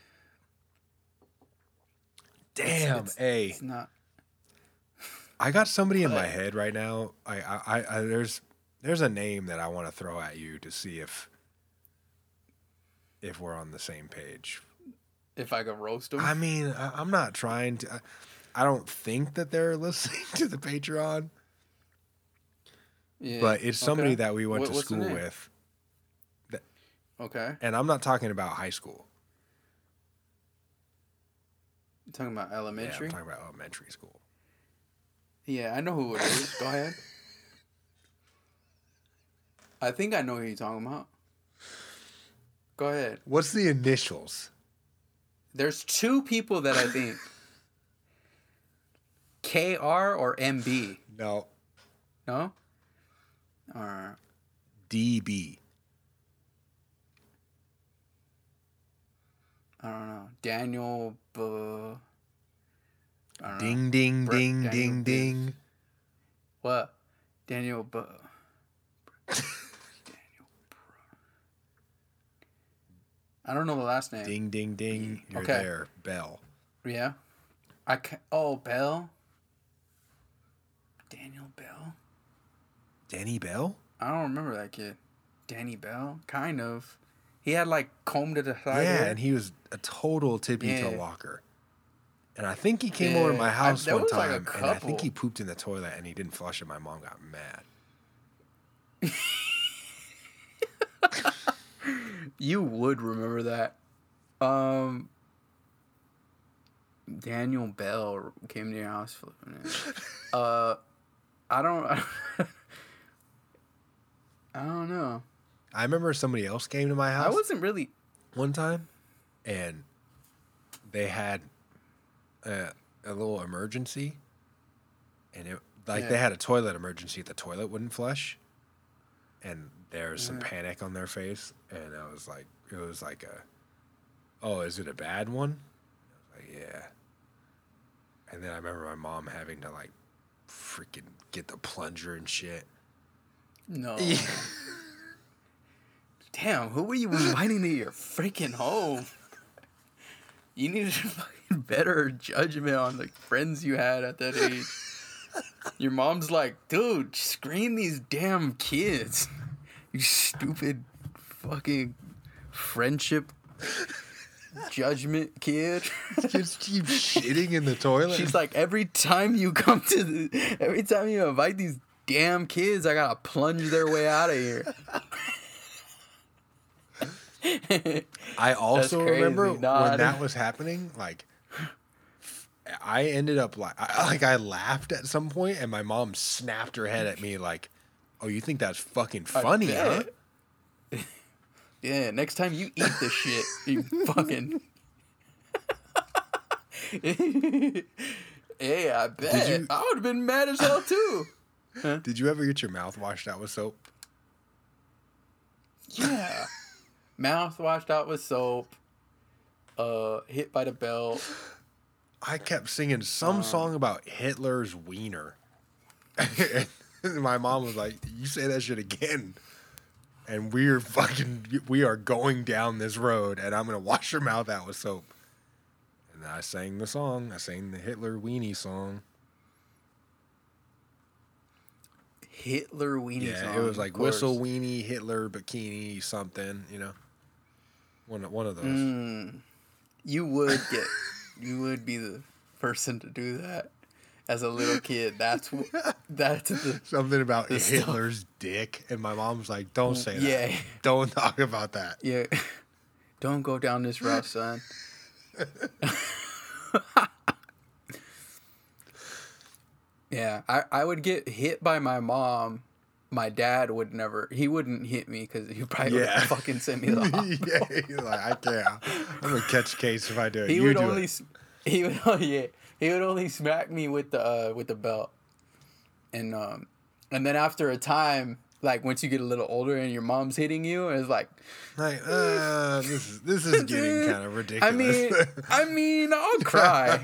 damn, it's not. I got somebody in my head right now. There's a name that I want to throw at you to see if we're on the same page. If I could roast them. I mean, I'm not trying to. I don't think that they're listening to the Patreon. Yeah. But it's somebody Okay. that we went to What's the school name? with. Okay. And I'm not talking about high school. You talking about Yeah, elementary? I'm talking about elementary school. Yeah, I know who it is. Go ahead. I think I know who you're talking about. Go ahead. What's the initials? There's 2 people that I think. KR or MB? No. No? Alright. DB. I don't know. Daniel I don't know. Ding, ding, Brett ding, Daniel ding, Biff. ding. What? Daniel I don't know the last name. Ding, ding, ding. You're Okay. there. Bell. Yeah. Bell. Daniel Bell. Danny Bell? I don't remember that kid. Danny Bell, kind of. He had like comb to the side. Yeah, hair. and he was a total tippy toe Yeah. walker. And I think he came over to my Yeah. house There one was, like, time, a and I think couple. he pooped in the toilet, and he didn't flush it. My mom got mad. You would remember that. Daniel Bell came to your house for a minute. I don't I don't know. I remember somebody else came to my house. I wasn't really one time, and they had a little emergency, and they had a toilet emergency. The toilet wouldn't flush, and there was some panic on their face, and I was like, it was like oh, is it a bad one? I was like, yeah. And then I remember my mom having to like freaking get the plunger and shit. No. Damn, who were you inviting to your freaking home? You needed fucking better judgment on the friends you had at that age. Your mom's like, dude, screen these damn kids. You stupid fucking friendship judgment kid. Kids keep shitting in the toilet. She's like, every time you invite these damn kids, I gotta plunge their way out of here. I also crazy. remember Nah, when that was happening, like, I ended up I laughed at some point, and my mom snapped her head at me like, "Oh, you think that's fucking funny, huh?" Yeah, next time you eat this shit, you fucking. Yeah, I bet. I would have been mad as hell too. Huh? Did you ever get your mouth washed out with soap? Yeah. Mouth washed out with soap. Hit by the belt. I kept singing some song about Hitler's wiener. And my mom was like, "You say that shit again, and we are going down this road, and I'm gonna wash your mouth out with soap." And I sang the song. I sang the Hitler weenie song. Hitler weenie song. Yeah, it was like whistle weenie, Hitler bikini, something. You know, one of those. You would be the person to do that as a little kid. That's the Something about the stuff. Hitler's dick, and my mom's like, "Don't say that. Yeah. Don't talk about that." Yeah. Don't go down this route, son. Yeah, I would get hit by my mom. My dad would never. He wouldn't hit me because he probably would fucking send me to the hospital. Yeah, he's like, "I can't. I'm gonna catch case if I do it." He You would do only. it. He would. Yeah. He would only smack me with the belt, and then after a time, like once you get a little older and your mom's hitting you, it's like, This is getting kind of ridiculous. I mean, I'll cry.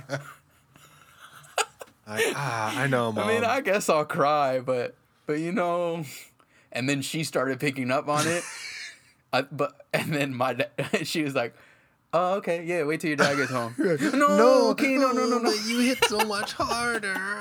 I know, Mom. I mean, I guess I'll cry, but you know, and then she started picking up on it. And then she was like, "Oh, okay, yeah, wait till your dad gets home." No, okay, no. You hit so much harder.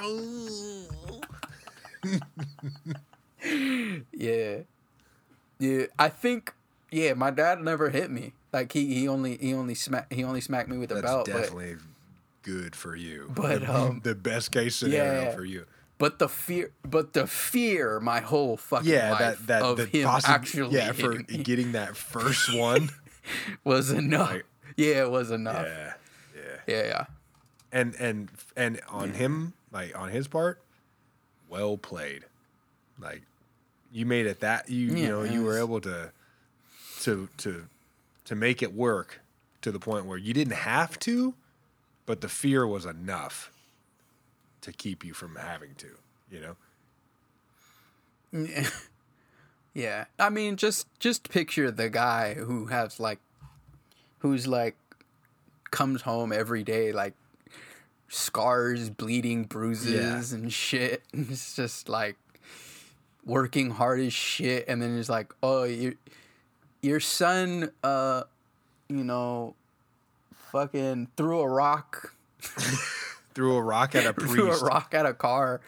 Yeah. I think my dad never hit me. Like he only smacked me with the belt. That's definitely good for you. But the best case scenario for you. But the fear, my whole fucking life of him actually for hitting me getting that first one was enough. It was enough. Yeah. And on him, like on his part, well played. Like you made it that you were able to make it work to the point where you didn't have to, but the fear was enough to keep you from having to, you know? Yeah. I mean, just picture the guy who's comes home every day, like scars, bleeding, bruises and shit. And it's just like working hard as shit. And then it's like, oh, your son, fucking threw a rock. Threw a rock at a priest. Threw a rock at a car.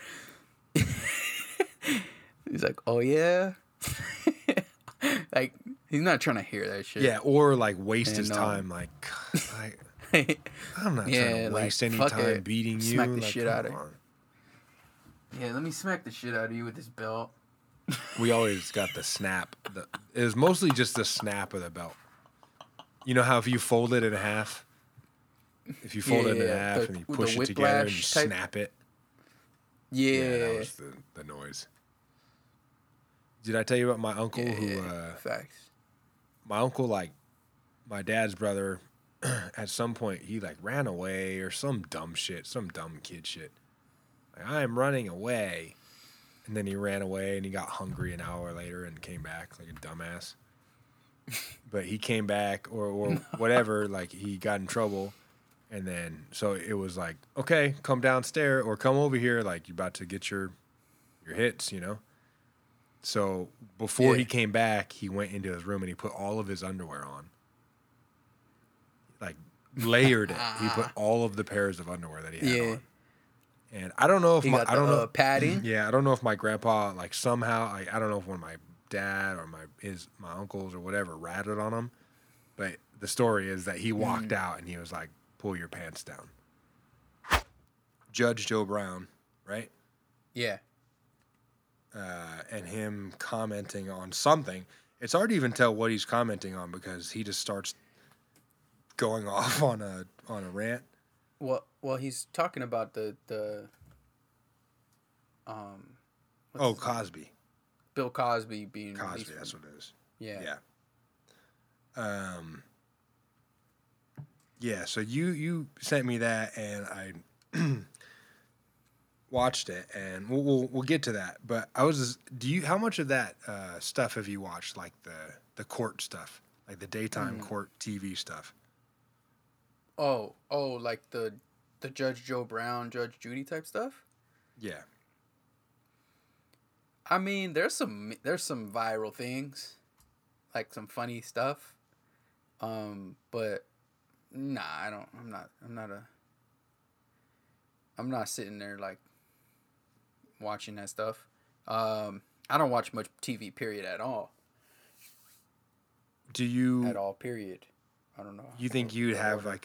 He's like, oh, yeah? Like, he's not trying to hear that shit. Yeah, or like waste his time. Like, I'm not trying to waste any time beating you. Smack the shit out of you. Yeah, let me smack the shit out of you with this belt. We always got the snap. It was mostly just the snap of the belt. You know how if you fold it in half? If you fold it in half and you push it together and you snap it. Yeah. That was the noise. Did I tell you about my uncle facts. My uncle, like, my dad's brother, at some point, he, like, ran away or some dumb kid shit. Like, I am running away. And then he ran away and he got hungry an hour later and came back like a dumbass. But he came back or whatever, like, he got in trouble. And then, so it was like, okay, come downstairs or come over here, like, you're about to get your hits, you know? So before Yeah. he came back, he went into his room and he put all of his underwear on. Like layered it. He put all of the pairs of underwear that he had Yeah. on. And I don't know if He got I don't know. padding. Yeah, I don't know if my grandpa like somehow I don't know if one of my dad or my uncles or whatever ratted on him, but the story is that he walked out and he was like, "Pull your pants down." Judge Joe Brown, right? Yeah. And him commenting on something. It's hard to even tell what he's commenting on because he just starts going off on a rant. Well, he's talking about the what's his name? Cosby. Bill Cosby being Cosby, released that's from- what it is. Yeah. Yeah. Yeah, so you sent me that and I watched it and we'll get to that. But how much of that stuff have you watched, like the court stuff, like the daytime court TV stuff? Oh, like the Judge Joe Brown, Judge Judy type stuff? Yeah. I mean, there's some viral things, like some funny stuff. But nah, I'm not sitting there like watching that stuff. I don't watch much TV period at all. Do you At all period. I don't know. You think you'd have like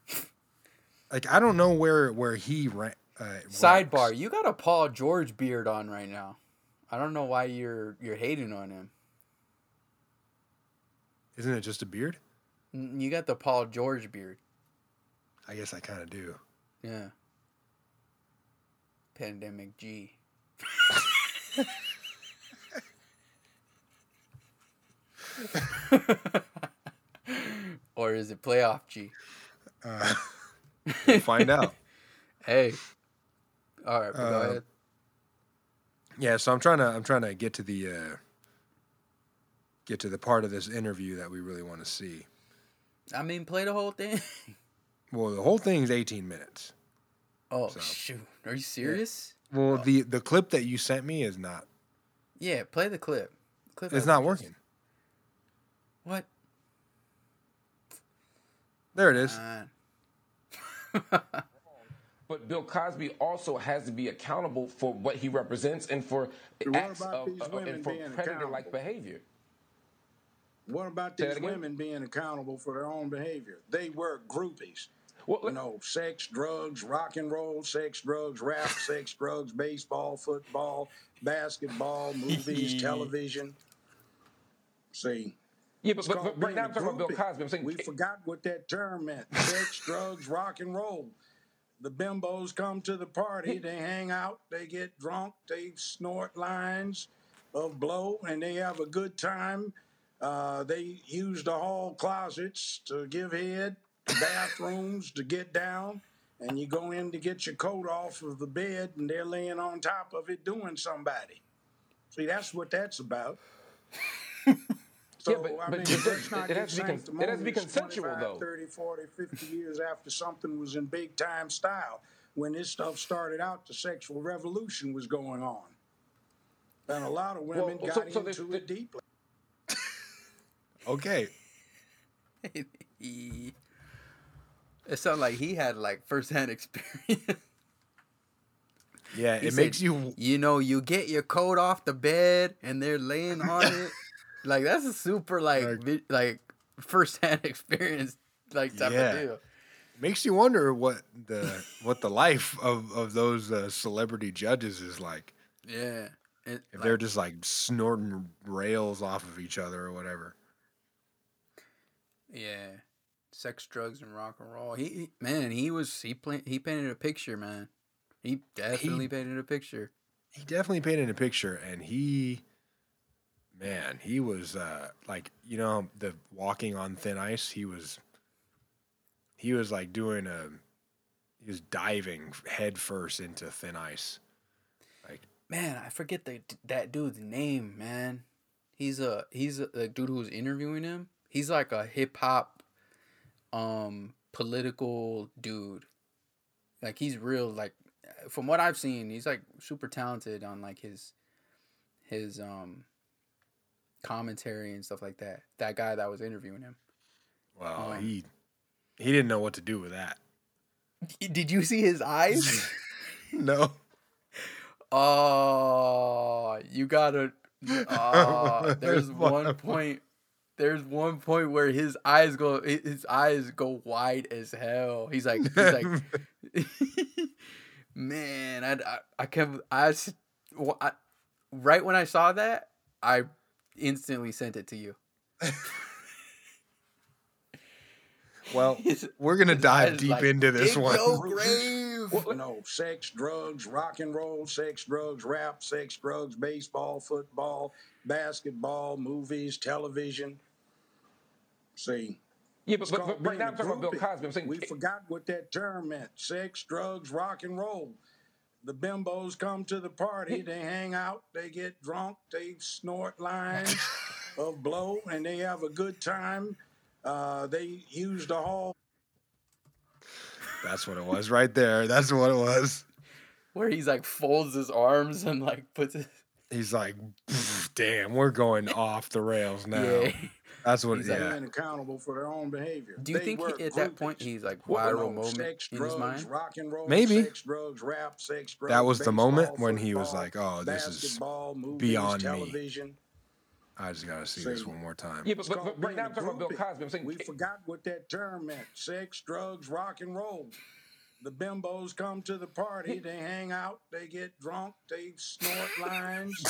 I don't know where he Sidebar, ranks. you got a Paul George beard on right now. I don't know why you're hating on him. Isn't it just a beard? You got the Paul George beard. I guess I kind of do. Yeah. Pandemic G. Or is it playoff G? We'll find out. Hey. All right, go ahead. Yeah, so I'm trying to get to the part of this interview that we really want to see. I mean, play the whole thing. Well, the whole thing is 18 minutes. Oh, So. shoot. Are you serious? Well, the clip that you sent me is not. Yeah, play the clip. It's not working. What? There it is. But Bill Cosby also has to be accountable for what he represents and for acts of and for predator-like behavior. What about these women being accountable for their own behavior? They were groupies. Well, Sex, drugs, rock and roll, sex, drugs, rap, sex, drugs, baseball, football, basketball, movies, television. See. Yeah, but right now I'm talking about Bill Cosby. I'm saying we forgot what that term meant. Sex, drugs, rock and roll. The bimbos come to the party, they hang out, they get drunk, they snort lines of blow, and they have a good time. They use the hall closets to give head, bathrooms to get down, and you go in to get your coat off of the bed, and they're laying on top of it doing somebody. See, that's what that's about. So, yeah, but it has to be consensual, 25, though. 30, 40, 50 years after something was in big time style. When this stuff started out, the sexual revolution was going on. And a lot of women got into it deeply. Okay. It sounded like he had like firsthand experience. Yeah, it makes you. You get your coat off the bed and they're laying on it. Like that's a super like firsthand experience type of deal. Makes you wonder what the life of those celebrity judges is like. Yeah. If they're just like snorting rails off of each other or whatever. Yeah. Sex, drugs, and rock and roll. He painted a picture, man. He definitely painted a picture. He definitely painted a picture, and he was the walking on thin ice. He was like he was diving head first into thin ice. Like, man, I forget that dude's name, man. He's the dude who's interviewing him. He's like a hip hop, political dude. Like he's real. Like from what I've seen, he's like super talented on like his his commentary and stuff like that. That guy that was interviewing him. Well, he didn't know what to do with that. Did you see his eyes? No. Oh, you gotta. Oh, there's one point. There's one point where his eyes go wide as hell. He's like, man, right when I saw that, I instantly sent it to you. Well, we're gonna dive deep into this one. No, sex, drugs, rock and roll, sex, drugs, rap, sex, drugs, baseball, football, basketball, movies, television. See. Yeah, but right now I'm talking about Bill Cosby. I'm saying we forgot what that term meant. Sex, drugs, rock and roll. The bimbos come to the party. They hang out. They get drunk. They snort lines of blow, and they have a good time. They use the hall. That's what it was right there. That's what it was. Where he's like folds his arms and like puts it. He's like, damn, we're going off the rails now. Yeah. That's what. He's being accountable for their own behavior. Do you think at that point he's like viral moment sex, in drugs, his mind? Rock and roll, maybe. Sex, drugs, rap, sex, drugs, that was baseball, the moment football, when he was like, "Oh, this is movies, beyond television. me." I just gotta see this one more time. Yeah, but right now I'm talking about Bill Cosby. I'm saying we forgot what that term meant. Sex, drugs, rock and roll. The bimbos come to the party. They hang out. They get drunk. They snort lines.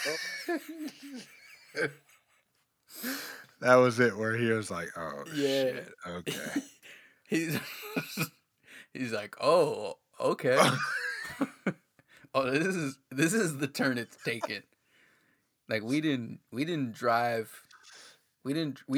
That was it. Where he was like, "Oh shit, okay." he's like, "Oh, okay." Oh, this is the turn it's taken. Like we didn't drive. We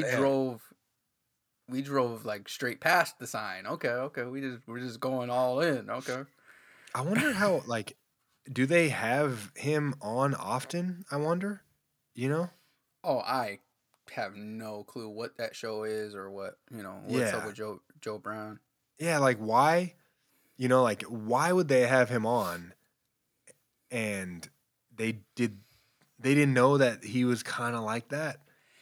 drove like straight past the sign. Okay. We're just going all in. Okay. I wonder how, like, do they have him on often? I wonder, you know? Oh, I have no clue what that show is or what's up with Joe Brown. Yeah, like why? You know, like why would they have him on? And they didn't know that he was kind of like that.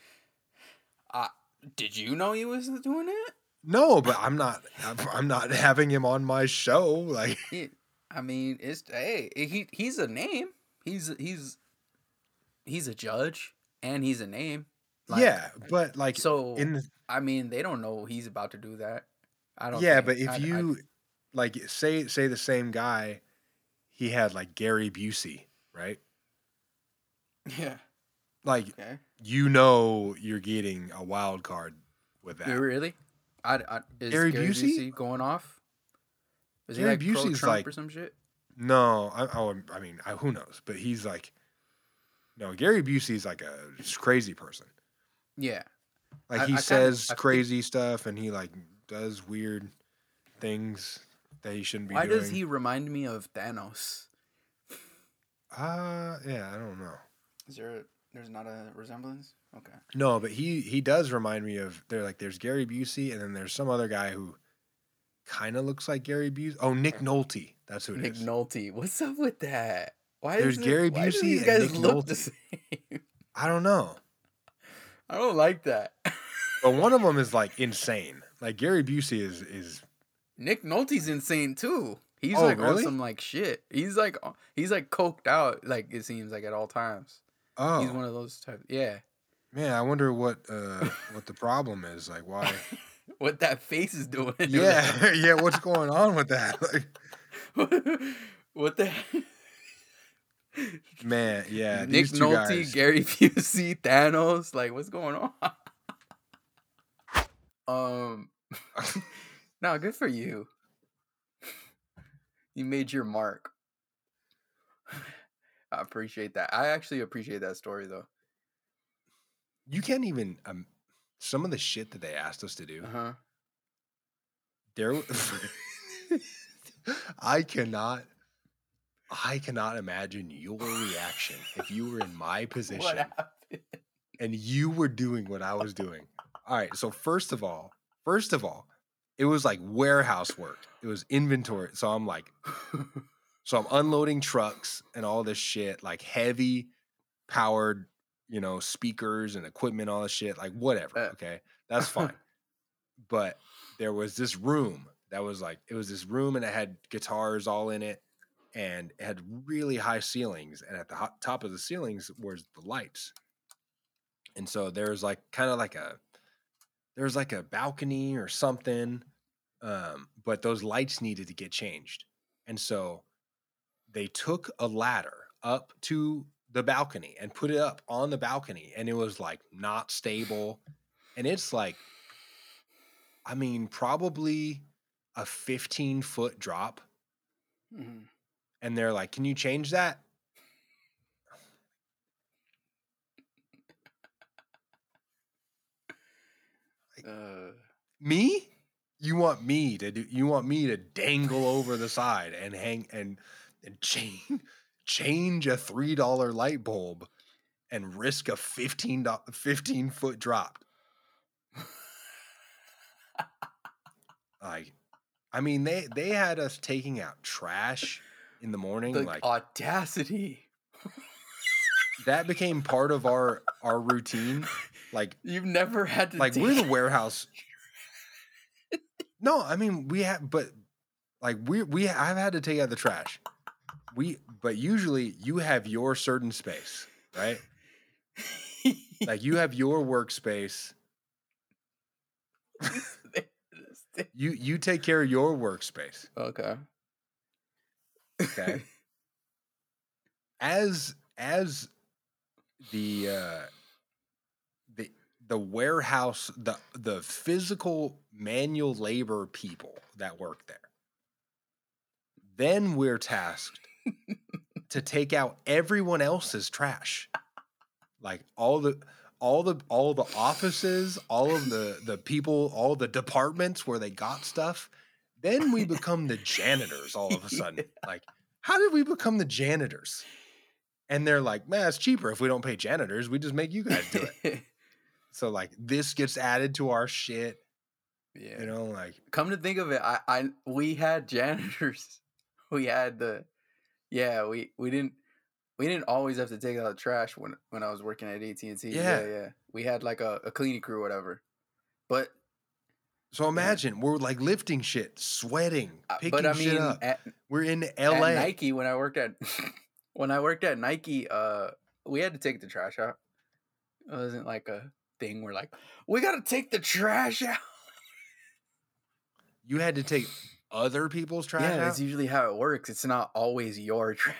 Did you know he was doing it? No, but I'm not having him on my show. Like, I mean, he's a name. He's a judge and he's a name. Like, yeah, but like I mean, they don't know he's about to do that. I don't. Yeah, but if you like say the same guy, he had like Gary Busey, right? Yeah. Like, you're getting a wild card with that. Really? Is Gary Busey going off? Is Gary he like Busey's pro-Trump like or some shit? No, I mean, who knows? But he's like, no, Gary Busey's like a crazy person. Yeah. Like he says crazy stuff and he like does weird things that he shouldn't be doing. Why does he remind me of Thanos? Yeah, I don't know. There's not a resemblance? Okay. No, but he does remind me of there's Gary Busey and then there's some other guy who kind of looks like Gary Busey. Oh, Nick Nolte. That's who it is. Nick Nolte. What's up with that? There's Gary Busey and guys Nick look Nolte. the same? I don't know. I don't like that. But one of them is like insane. Like Gary Busey is Nick Nolte's insane too. He's really? on some like shit. He's like coked out. Like it seems like at all times. Oh, he's one of those type. Yeah. Man, I wonder what the problem is. Like why? What that face is doing. Yeah, yeah. What's going on with that? Like, what the? Man, yeah. Nick Nolte, guys. Gary Busey, Thanos. Like, what's going on? No, good for you. You made your mark. I appreciate that. I actually appreciate that story, though. You can't even some of the shit that they asked us to do. There, I cannot imagine your reaction if you were in my position What happened? and you were doing what I was doing. All right, so first of all, it was like warehouse work. It was inventory. So I'm unloading trucks and all this shit, like heavy powered, speakers and equipment, all this shit, like whatever. Okay. That's fine. But there was this room that was like, it was this room and it had guitars all in it and it had really high ceilings. And at the top of the ceilings was the lights. And so there's like kind of like there's like a balcony or something. But those lights needed to get changed. And so they took a ladder up to the balcony and put it up on the balcony. And it was like not stable. And it's like, I mean, probably a 15-foot drop. Mhm. And they're like, can you change that? Me? You want me to dangle over the side and hang and change a $3 light bulb and risk a 15-foot drop. Like, I mean, they had us taking out trash in the morning. The like audacity. That became part of our routine. Like, you've never had to like we're the warehouse. No, I mean but like I've had to take out the trash. But usually you have your certain space, right? Like you have your workspace. You take care of your workspace. Okay. Okay. As the warehouse, the physical manual labor people that work there, then we're tasked to take out everyone else's trash, like all the offices, all of the people, all the departments where they got stuff. Then we become the janitors all of a sudden. Like, how did we become the janitors? And they're like, man, it's cheaper if we don't pay janitors. We just make you guys do it. So like this gets added to our shit. Yeah. Like, come to think of it, we had janitors. We had we didn't always have to take out the trash when I was working at AT&T. Yeah. We had like a cleaning crew or whatever. But so imagine we're like lifting shit, sweating, picking shit up. We're in LA. At Nike, when I worked at Nike, we had to take the trash out. It wasn't like a thing where like, we got to take the trash out. You had to take other people's trash out? Yeah, that's usually how it works. It's not always your trash.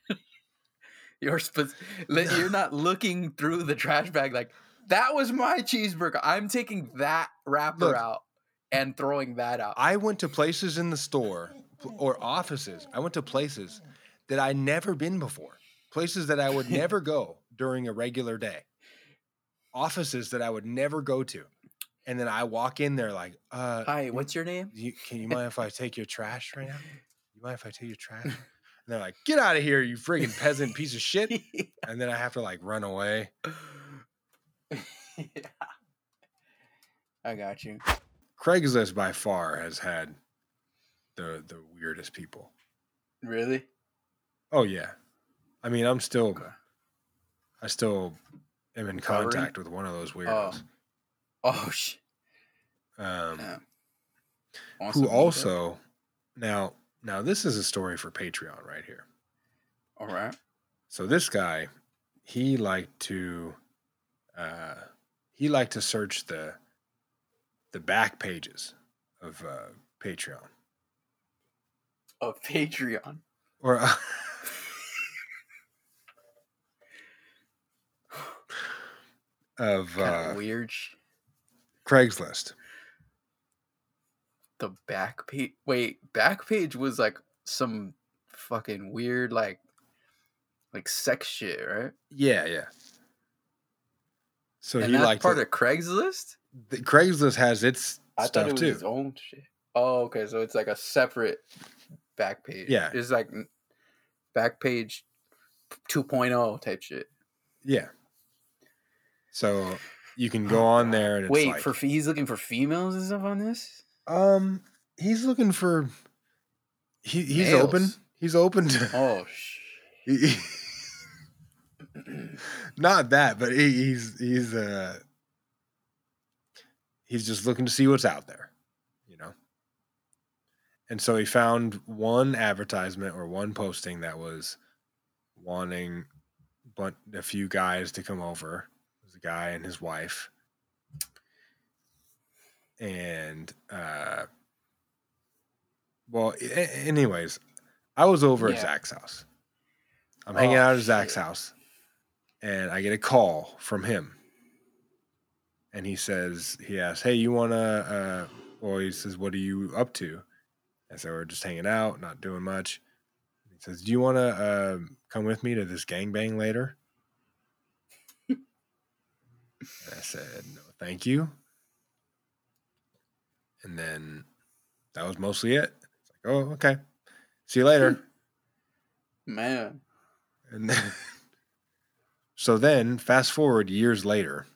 You're not looking through the trash bag like, that was my cheeseburger. I'm taking that wrapper out and throwing that out. I went to places in the store or offices. I went to places that I'd never been before. Places that I would never go during a regular day. Offices that I would never go to. And then I walk in there like, hi, what's your name? Can you mind if I take your trash right now? You mind if I take your trash? And they're like, get out of here, you friggin' peasant piece of shit. Yeah. And then I have to like run away. Yeah. I got you. Craigslist by far has had the weirdest people. Really? Oh yeah. I mean, I still am in contact with one of those weirdos. Oh shit. Who also now this is a story for Patreon right here. All right. So this guy, he liked to search the back pages of Patreon. Of Patreon. Or of weird Craigslist. The back page. Wait, back page was like some fucking weird like sex shit, right? Yeah. So and that's part of Craigslist? Craigslist has its I stuff thought it was too. His own shit. Oh, okay. So it's like a separate back page. Yeah. It's like back page 2.0 type shit. Yeah. So you can go on there and it's he's looking for females and stuff on this? He's looking for he's open. He's open to Oh Not that, but he's just looking to see what's out there, you know. And so he found one advertisement or one posting that was wanting a few guys to come over. It was a guy and his wife. And anyways, I was over at Zach's house. I'm hanging out at Zach's house, and I get a call from him. And he asks, hey, you want to, he says, what are you up to? And so we're just hanging out, not doing much. He says, do you want to come with me to this gangbang later? And I said, no, thank you. And then that was mostly it. It's like, oh, okay. See you later. Man. And then, so then, fast forward years later,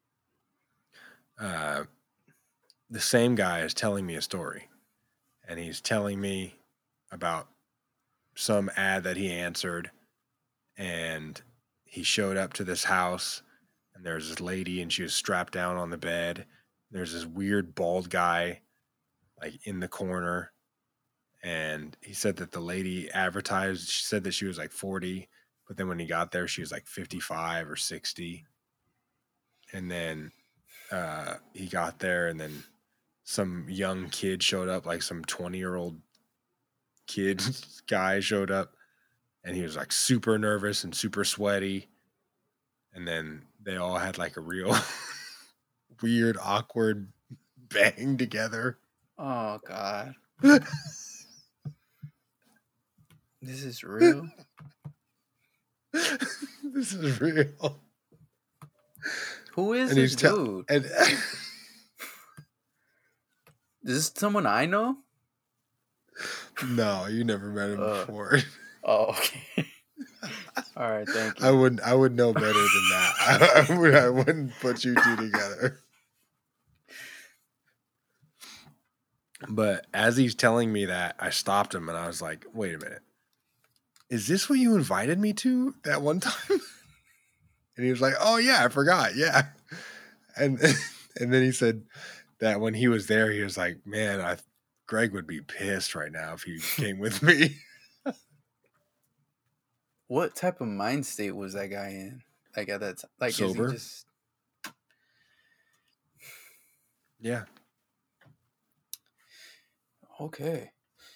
the same guy is telling me a story. And he's telling me about some ad that he answered. And he showed up to this house. And there's this lady, and she was strapped down on the bed. There's this weird bald guy, like, in the corner. And he said that the lady advertised, she said that she was like 40. But then when he got there, she was like 55 or 60. And then he got there, and then some young kid showed up, like some 20-year-old kid guy showed up, and he was like super nervous and super sweaty. And then they all had like a real weird, awkward bang together. Oh, God. This is real? This is real. Who is this dude? Is this someone I know? No, you never met him before. Oh, okay. All right, thank you. I would know better than that. I wouldn't put you two together. But as he's telling me that, I stopped him and I was like, wait a minute. Is this what you invited me to that one time? And he was like, oh, yeah, I forgot. Yeah. And then he said that when he was there, he was like, man, Greg would be pissed right now if he came with me. What type of mind state was that guy in? Like at that time? Like, sober? Is he just... Yeah. Okay.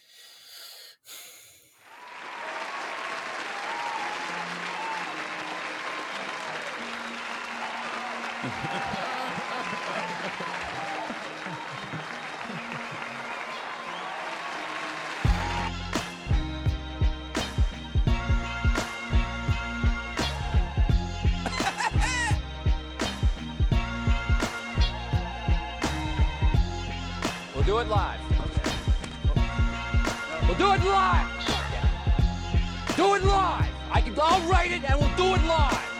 We'll do it live. We'll do it live. Do it live. I'll write it and we'll do it live.